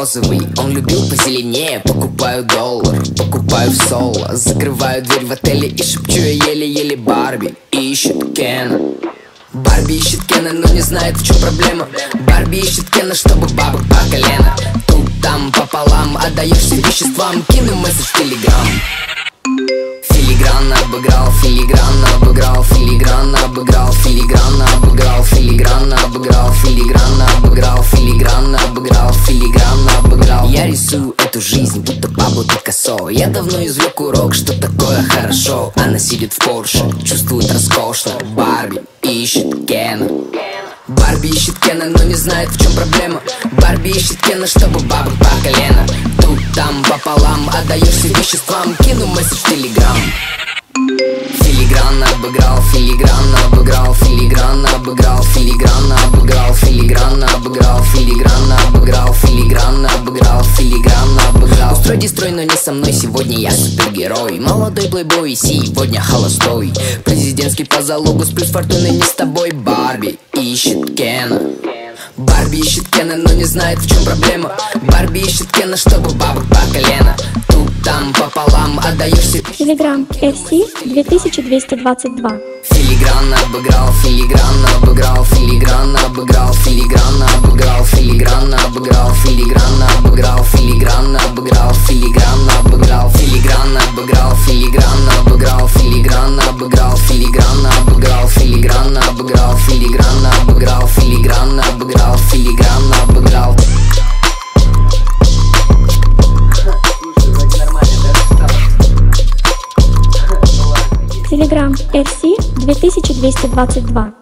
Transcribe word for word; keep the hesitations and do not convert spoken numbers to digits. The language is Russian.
розовый, он любил позеленее. Покупаю доллар, покупаю в соло, закрываю дверь в отеле и шепчу я еле-еле: Барби ищет Кена. Барби ищет Кена, но не знает, в чем проблема. Барби ищет Кена, чтобы бабок по колено. Тут там пополам, отдаешься веществам. Кину месседж в Телеграм. Филигранно обыграл, филигранно обыграл, филигранно обыграл, филигранно обыграл, филигранно обыграл, филигранно обыграл, филигранно обыграл, филигранно обыграл. Я рисую эту жизнь, будто Пабло Пикассо. Я давно извлек урок, что такое хорошо. Она сидит в Порше, чувствует роскошно. Барби ищет Кена. Барби ищет Кена, но не знает, в чем проблема. Барби ищет Кена, чтобы бабок по колено. Тут там пополам, отдаешься веществам. Кину месседж в Телеграм. Филигранно обыграл, филигранно обыграл, филигранно обыграл, филигранно обыграл, филигранно обыграл, филигранно обыграл, филигранно обыграл, филигранно обыграл. Устрой дестрой, но не со мной, сегодня я супергерой. Молодой плейбой, сегодня холостой. Президентский по залогу, сплю с фортуной не с тобой. Барби ищет Кена. Барби ищет Кена, но не знает, в чем проблема. Барби ищет Кена, чтобы бабок по колено. Тут там пополам, отдаешься. Telegram эр си две тысячи двести двадцать два. Филигранно обыграл, филигранно обыграл, филигранно обыграл, филигранно обыграл, филигранно обыграл, филигранно обыграл, филигранно обыграл, филигранно обыграл, филигранно обыграл, филигранно обыграл, филигранно обыграл, филигранно обыграл, филигранно обыграл, филигранно обыграл, филигранно обыграл, филигранно обыграл. Telegram эр си две тысячи двести двадцать два.